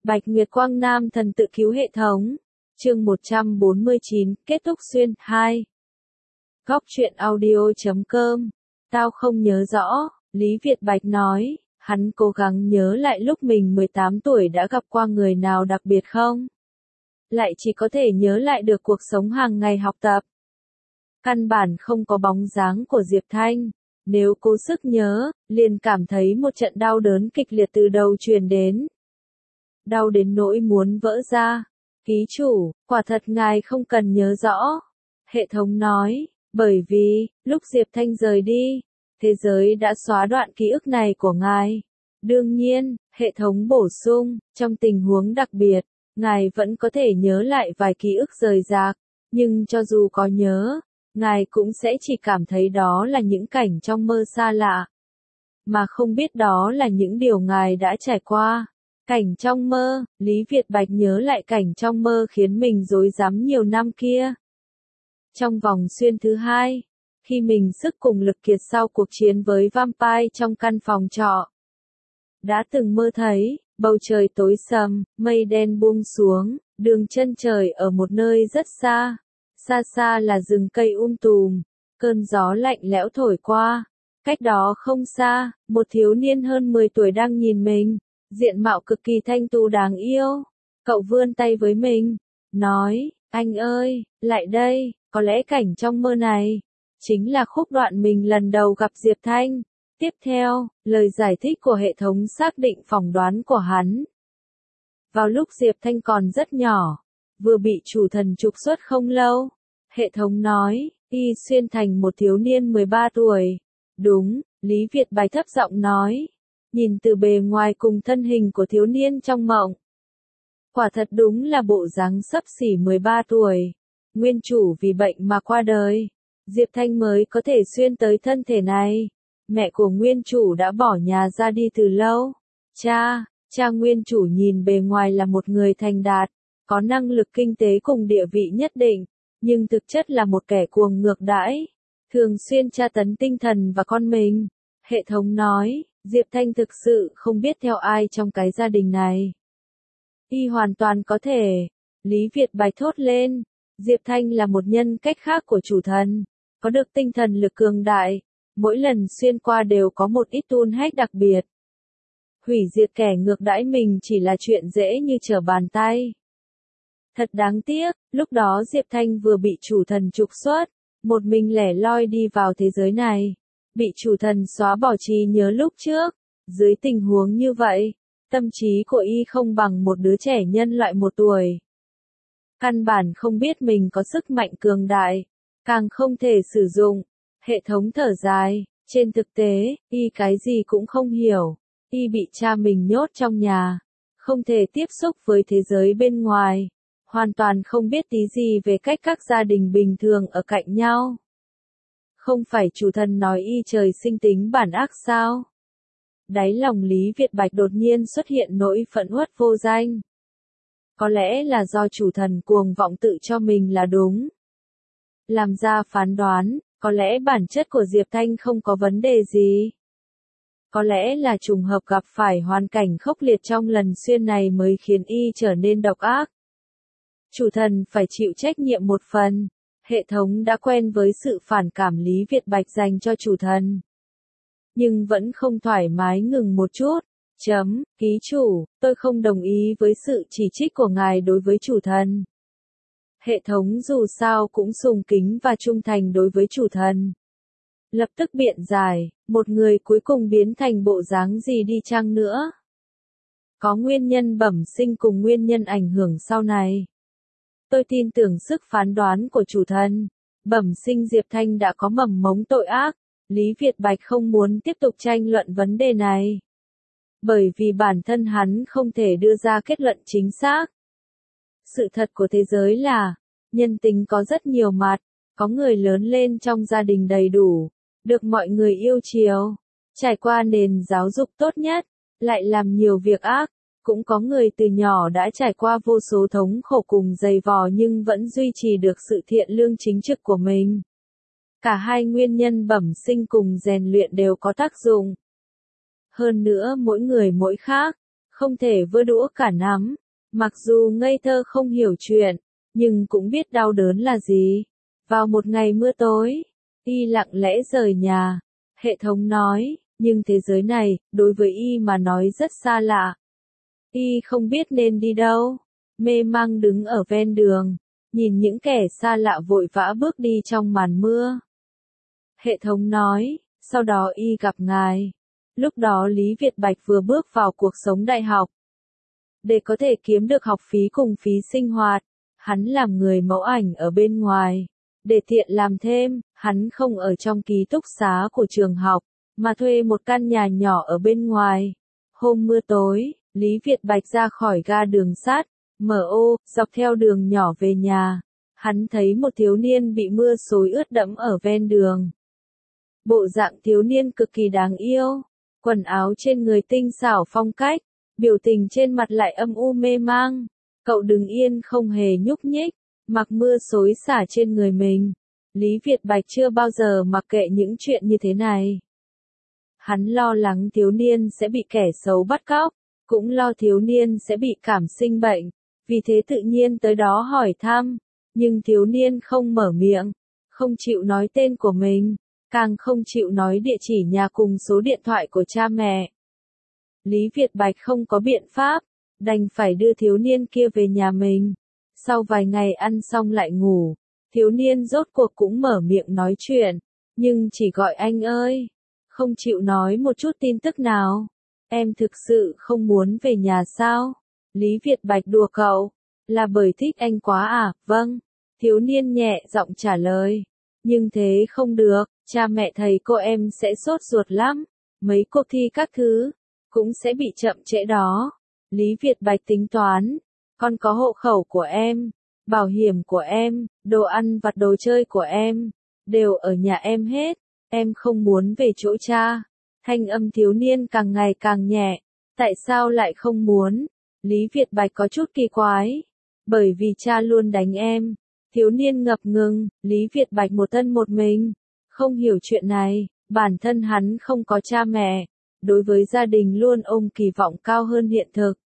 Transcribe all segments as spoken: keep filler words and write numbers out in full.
Bạch Nguyệt Quang Nam thần tự cứu hệ thống. Chương một trăm bốn mươi chín, kết thúc xuyên, hai. Góc truyện audio chấm com. Tao không nhớ rõ, Lý Việt Bạch nói, hắn cố gắng nhớ lại lúc mình mười tám tuổi đã gặp qua người nào đặc biệt không? Lại chỉ có thể nhớ lại được cuộc sống hàng ngày học tập. Căn bản không có bóng dáng của Diệp Thanh. Nếu cố sức nhớ, liền cảm thấy một trận đau đớn kịch liệt từ đầu truyền đến. Đau đến nỗi muốn vỡ ra. Ký chủ, quả thật ngài không cần nhớ rõ. Hệ thống nói, bởi vì, lúc Diệp Thanh rời đi, thế giới đã xóa đoạn ký ức này của ngài. Đương nhiên, hệ thống bổ sung, trong tình huống đặc biệt, ngài vẫn có thể nhớ lại vài ký ức rời rạc, nhưng cho dù có nhớ, ngài cũng sẽ chỉ cảm thấy đó là những cảnh trong mơ xa lạ, mà không biết đó là những điều ngài đã trải qua. Cảnh trong mơ, Lý Việt Bạch nhớ lại cảnh trong mơ khiến mình rối rắm nhiều năm kia. Trong vòng xuyên thứ hai, khi mình sức cùng lực kiệt sau cuộc chiến với vampire trong căn phòng trọ, đã từng mơ thấy, bầu trời tối sầm, mây đen buông xuống, đường chân trời ở một nơi rất xa. Xa xa là rừng cây um tùm, cơn gió lạnh lẽo thổi qua. Cách đó không xa, một thiếu niên hơn mười tuổi đang nhìn mình, diện mạo cực kỳ thanh tú đáng yêu. Cậu vươn tay với mình, nói, anh ơi, lại đây, có lẽ cảnh trong mơ này, chính là khúc đoạn mình lần đầu gặp Diệp Thanh. Tiếp theo, lời giải thích của hệ thống xác định phỏng đoán của hắn. Vào lúc Diệp Thanh còn rất nhỏ, vừa bị chủ thần trục xuất không lâu, hệ thống nói, y xuyên thành một thiếu niên mười ba tuổi. Đúng, Lý Việt Bạch thấp giọng nói, nhìn từ bề ngoài cùng thân hình của thiếu niên trong mộng. Quả thật đúng là bộ dáng xấp xỉ mười ba tuổi. Nguyên chủ vì bệnh mà qua đời, Diệp Thanh mới có thể xuyên tới thân thể này. Mẹ của nguyên chủ đã bỏ nhà ra đi từ lâu. Cha, cha nguyên chủ nhìn bề ngoài là một người thành đạt, có năng lực kinh tế cùng địa vị nhất định, nhưng thực chất là một kẻ cuồng ngược đãi, thường xuyên tra tấn tinh thần và con mình. Hệ thống nói, Diệp Thanh thực sự không biết theo ai trong cái gia đình này. Y hoàn toàn có thể. Lý Việt Bạch thốt lên, Diệp Thanh là một nhân cách khác của chủ thần, có được tinh thần lực cường đại, mỗi lần xuyên qua đều có một ít tool hack đặc biệt. Hủy diệt kẻ ngược đãi mình chỉ là chuyện dễ như trở bàn tay. Thật đáng tiếc, lúc đó Diệp Thanh vừa bị chủ thần trục xuất, một mình lẻ loi đi vào thế giới này, bị chủ thần xóa bỏ trí nhớ lúc trước. Dưới tình huống như vậy, tâm trí của y không bằng một đứa trẻ nhân loại một tuổi. Căn bản không biết mình có sức mạnh cường đại, càng không thể sử dụng. Hệ thống thở dài, trên thực tế, y cái gì cũng không hiểu. Y bị cha mình nhốt trong nhà, không thể tiếp xúc với thế giới bên ngoài, hoàn toàn không biết tí gì về cách các gia đình bình thường ở cạnh nhau. Không phải chủ thần nói y trời sinh tính bản ác sao? Đáy lòng Lý Việt Bạch đột nhiên xuất hiện nỗi phẫn uất vô danh. Có lẽ là do chủ thần cuồng vọng tự cho mình là đúng. Làm ra phán đoán, có lẽ bản chất của Diệp Thanh không có vấn đề gì. Có lẽ là trùng hợp gặp phải hoàn cảnh khốc liệt trong lần xuyên này mới khiến y trở nên độc ác. Chủ thần phải chịu trách nhiệm một phần. Hệ thống đã quen với sự phản cảm Lý Việt Bạch dành cho chủ thần, nhưng vẫn không thoải mái ngừng một chút. Chấm, ký chủ, tôi không đồng ý với sự chỉ trích của ngài đối với chủ thần. Hệ thống dù sao cũng sùng kính và trung thành đối với chủ thần. Lập tức biện giải, một người cuối cùng biến thành bộ dáng gì đi chăng nữa. Có nguyên nhân bẩm sinh cùng nguyên nhân ảnh hưởng sau này. Tôi tin tưởng sức phán đoán của chủ thần. Bẩm sinh Diệp Thanh đã có mầm mống tội ác. Lý Việt Bạch không muốn tiếp tục tranh luận vấn đề này, bởi vì bản thân hắn không thể đưa ra kết luận chính xác. Sự thật của thế giới là, nhân tính có rất nhiều mặt, có người lớn lên trong gia đình đầy đủ, được mọi người yêu chiều, trải qua nền giáo dục tốt nhất, lại làm nhiều việc ác. Cũng có người từ nhỏ đã trải qua vô số thống khổ cùng dày vò nhưng vẫn duy trì được sự thiện lương chính trực của mình. Cả hai nguyên nhân bẩm sinh cùng rèn luyện đều có tác dụng. Hơn nữa mỗi người mỗi khác, không thể vơ đũa cả nắm. Mặc dù ngây thơ không hiểu chuyện, nhưng cũng biết đau đớn là gì. Vào một ngày mưa tối, y lặng lẽ rời nhà. Hệ thống nói, nhưng thế giới này, đối với y mà nói rất xa lạ. Y không biết nên đi đâu. Mê mang đứng ở ven đường, nhìn những kẻ xa lạ vội vã bước đi trong màn mưa. Hệ thống nói, sau đó y gặp ngài. Lúc đó Lý Việt Bạch vừa bước vào cuộc sống đại học. Để có thể kiếm được học phí cùng phí sinh hoạt, hắn làm người mẫu ảnh ở bên ngoài. Để tiện làm thêm, hắn không ở trong ký túc xá của trường học, mà thuê một căn nhà nhỏ ở bên ngoài. Hôm mưa tối, Lý Việt Bạch ra khỏi ga đường sắt, em o, dọc theo đường nhỏ về nhà. Hắn thấy một thiếu niên bị mưa xối ướt đẫm ở ven đường. Bộ dạng thiếu niên cực kỳ đáng yêu, quần áo trên người tinh xảo phong cách, biểu tình trên mặt lại âm u mê mang. Cậu đứng yên không hề nhúc nhích, mặc mưa xối xả trên người mình. Lý Việt Bạch chưa bao giờ mặc kệ những chuyện như thế này. Hắn lo lắng thiếu niên sẽ bị kẻ xấu bắt cóc, cũng lo thiếu niên sẽ bị cảm sinh bệnh, vì thế tự nhiên tới đó hỏi thăm, nhưng thiếu niên không mở miệng, không chịu nói tên của mình, càng không chịu nói địa chỉ nhà cùng số điện thoại của cha mẹ. Lý Việt Bạch không có biện pháp, đành phải đưa thiếu niên kia về nhà mình. Sau vài ngày ăn xong lại ngủ, thiếu niên rốt cuộc cũng mở miệng nói chuyện, nhưng chỉ gọi anh ơi, không chịu nói một chút tin tức nào. Em thực sự không muốn về nhà sao? Lý Việt Bạch đùa cậu, là bởi thích anh quá à? Vâng, thiếu niên nhẹ giọng trả lời. Nhưng thế không được, cha mẹ thầy cô em sẽ sốt ruột lắm, mấy cuộc thi các thứ, cũng sẽ bị chậm trễ đó. Lý Việt Bạch tính toán, con có hộ khẩu của em, bảo hiểm của em, đồ ăn vặt đồ chơi của em, đều ở nhà em hết, em không muốn về chỗ cha. Thanh âm thiếu niên càng ngày càng nhẹ, tại sao lại không muốn? Lý Việt Bạch có chút kỳ quái, bởi vì cha luôn đánh em. Thiếu niên ngập ngừng, Lý Việt Bạch một thân một mình, không hiểu chuyện này, bản thân hắn không có cha mẹ, đối với gia đình luôn ôm kỳ vọng cao hơn hiện thực.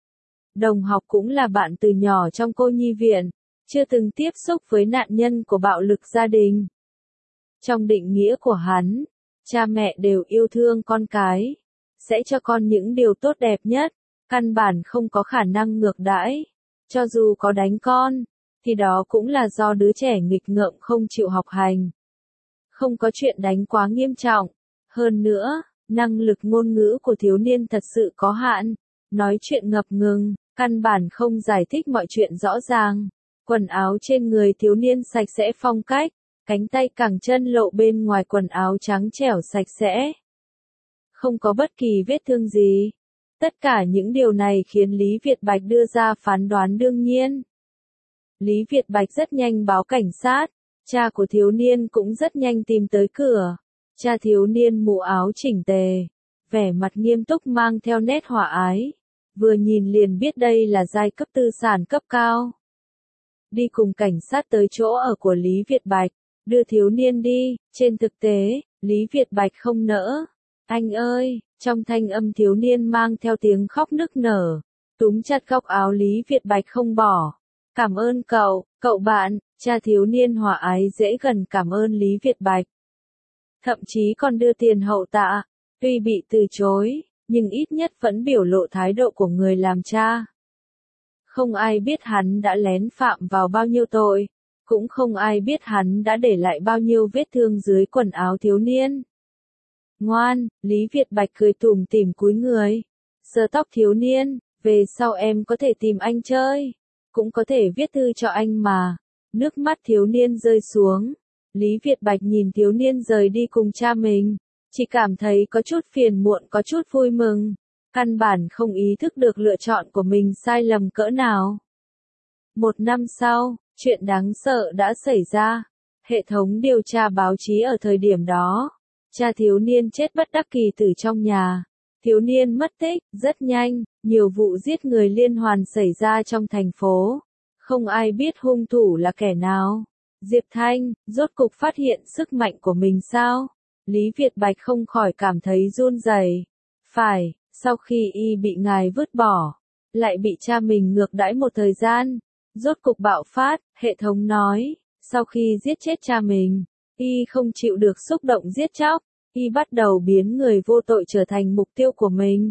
Đồng học cũng là bạn từ nhỏ trong cô nhi viện, chưa từng tiếp xúc với nạn nhân của bạo lực gia đình. Trong định nghĩa của hắn, cha mẹ đều yêu thương con cái, sẽ cho con những điều tốt đẹp nhất, căn bản không có khả năng ngược đãi. Cho dù có đánh con, thì đó cũng là do đứa trẻ nghịch ngợm không chịu học hành. Không có chuyện đánh quá nghiêm trọng. Hơn nữa, năng lực ngôn ngữ của thiếu niên thật sự có hạn, nói chuyện ngập ngừng, căn bản không giải thích mọi chuyện rõ ràng. Quần áo trên người thiếu niên sạch sẽ phong cách, cánh tay cẳng chân lộ bên ngoài quần áo trắng trẻo sạch sẽ. Không có bất kỳ vết thương gì. Tất cả những điều này khiến Lý Việt Bạch đưa ra phán đoán đương nhiên. Lý Việt Bạch rất nhanh báo cảnh sát, cha của thiếu niên cũng rất nhanh tìm tới cửa. Cha thiếu niên mũ áo chỉnh tề, vẻ mặt nghiêm túc mang theo nét hòa ái. Vừa nhìn liền biết đây là giai cấp tư sản cấp cao. Đi cùng cảnh sát tới chỗ ở của Lý Việt Bạch, đưa thiếu niên đi. Trên thực tế, Lý Việt Bạch không nỡ. Anh ơi, trong thanh âm thiếu niên mang theo tiếng khóc nức nở, túm chặt góc áo Lý Việt Bạch không bỏ. Cảm ơn cậu, cậu bạn. Cha thiếu niên hòa ái dễ gần cảm ơn Lý Việt Bạch. Thậm chí còn đưa tiền hậu tạ. Tuy bị từ chối, nhưng ít nhất vẫn biểu lộ thái độ của người làm cha. Không ai biết hắn đã lén phạm vào bao nhiêu tội, cũng không ai biết hắn đã để lại bao nhiêu vết thương dưới quần áo thiếu niên. Ngoan, Lý Việt Bạch cười tủm tỉm cúi người, sờ tóc thiếu niên, về sau em có thể tìm anh chơi, cũng có thể viết thư cho anh mà. Nước mắt thiếu niên rơi xuống, Lý Việt Bạch nhìn thiếu niên rời đi cùng cha mình, chỉ cảm thấy có chút phiền muộn có chút vui mừng, căn bản không ý thức được lựa chọn của mình sai lầm cỡ nào. Một năm sau, chuyện đáng sợ đã xảy ra, hệ thống điều tra báo chí ở thời điểm đó. Cha thiếu niên chết bất đắc kỳ tử trong nhà. Thiếu niên mất tích, rất nhanh, nhiều vụ giết người liên hoàn xảy ra trong thành phố. Không ai biết hung thủ là kẻ nào. Diệp Thanh, rốt cục phát hiện sức mạnh của mình sao? Lý Việt Bạch không khỏi cảm thấy run rẩy. Phải, Sau khi y bị ngài vứt bỏ, lại bị cha mình ngược đãi một thời gian, rốt cục bạo phát, hệ thống nói, sau khi giết chết cha mình, y không chịu được xúc động giết chóc, y bắt đầu biến người vô tội trở thành mục tiêu của mình.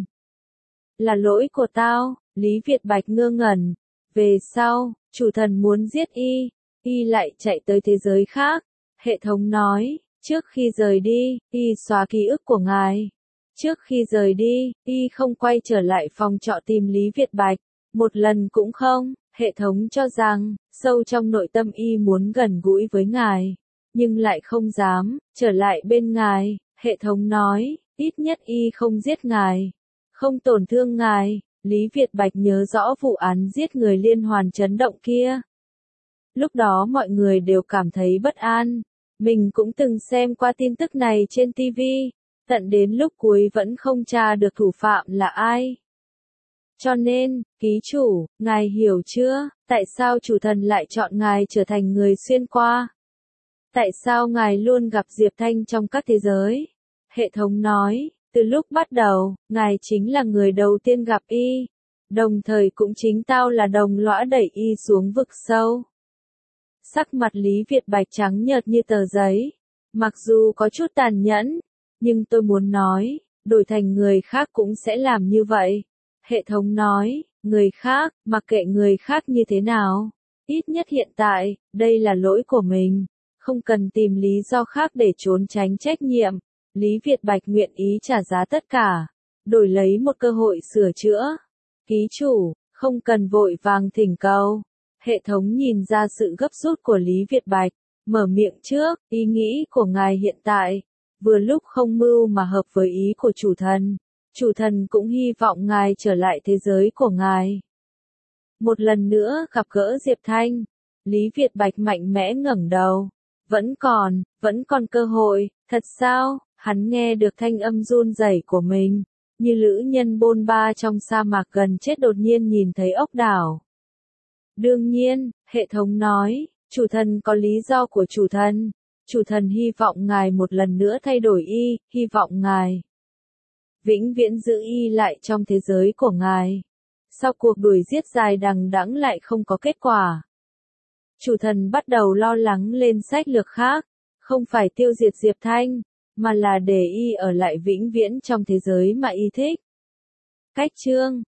Là lỗi của tao, Lý Việt Bạch ngơ ngẩn. Về sau, chủ thần muốn giết y, y lại chạy tới thế giới khác. Hệ thống nói, trước khi rời đi, y xóa ký ức của ngài. Trước khi rời đi, y không quay trở lại phòng trọ tìm Lý Việt Bạch. Một lần cũng không, hệ thống cho rằng, sâu trong nội tâm y muốn gần gũi với ngài, nhưng lại không dám, trở lại bên ngài. Hệ thống nói, ít nhất y không giết ngài, không tổn thương ngài. Lý Việt Bạch nhớ rõ vụ án giết người liên hoàn chấn động kia. Lúc đó mọi người đều cảm thấy bất an. Mình cũng từng xem qua tin tức này trên ti vi, tận đến lúc cuối vẫn không tra được thủ phạm là ai. Cho nên, ký chủ, ngài hiểu chưa, tại sao chủ thần lại chọn ngài trở thành người xuyên qua? Tại sao ngài luôn gặp Diệp Thanh trong các thế giới? Hệ thống nói, từ lúc bắt đầu, ngài chính là người đầu tiên gặp y, đồng thời cũng chính tao là đồng lõa đẩy y xuống vực sâu. Sắc mặt Lý Việt Bạch trắng nhợt như tờ giấy, mặc dù có chút tàn nhẫn, nhưng tôi muốn nói, đổi thành người khác cũng sẽ làm như vậy. Hệ thống nói, người khác, mặc kệ người khác như thế nào, ít nhất hiện tại, đây là lỗi của mình, không cần tìm lý do khác để trốn tránh trách nhiệm. Lý Việt Bạch nguyện ý trả giá tất cả, đổi lấy một cơ hội sửa chữa. Ký chủ, không cần vội vàng thỉnh cầu. Hệ thống nhìn ra sự gấp rút của Lý Việt Bạch, mở miệng trước, ý nghĩ của ngài hiện tại, vừa lúc không mưu mà hợp với ý của chủ thần. Chủ thần cũng hy vọng ngài trở lại thế giới của ngài. Một lần nữa gặp gỡ Diệp Thanh, Lý Việt Bạch mạnh mẽ ngẩng đầu. Vẫn còn, vẫn còn cơ hội, thật sao? Hắn nghe được thanh âm run rẩy của mình, như lữ nhân bôn ba trong sa mạc gần chết đột nhiên nhìn thấy ốc đảo. Đương nhiên, hệ thống nói, chủ thần có lý do của chủ thần. Chủ thần hy vọng ngài một lần nữa thay đổi y, hy vọng ngài vĩnh viễn giữ y lại trong thế giới của ngài. Sau cuộc đuổi giết dài đằng đẵng lại không có kết quả, chủ thần bắt đầu lo lắng lên sách lược khác, không phải tiêu diệt Diệp Thanh, mà là để y ở lại vĩnh viễn trong thế giới mà y thích. Cách chương